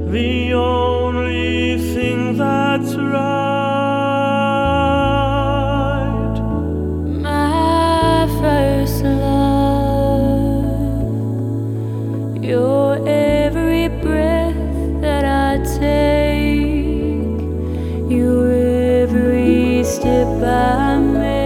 the only thing that's right. My first love, your every breath that I take, your every step I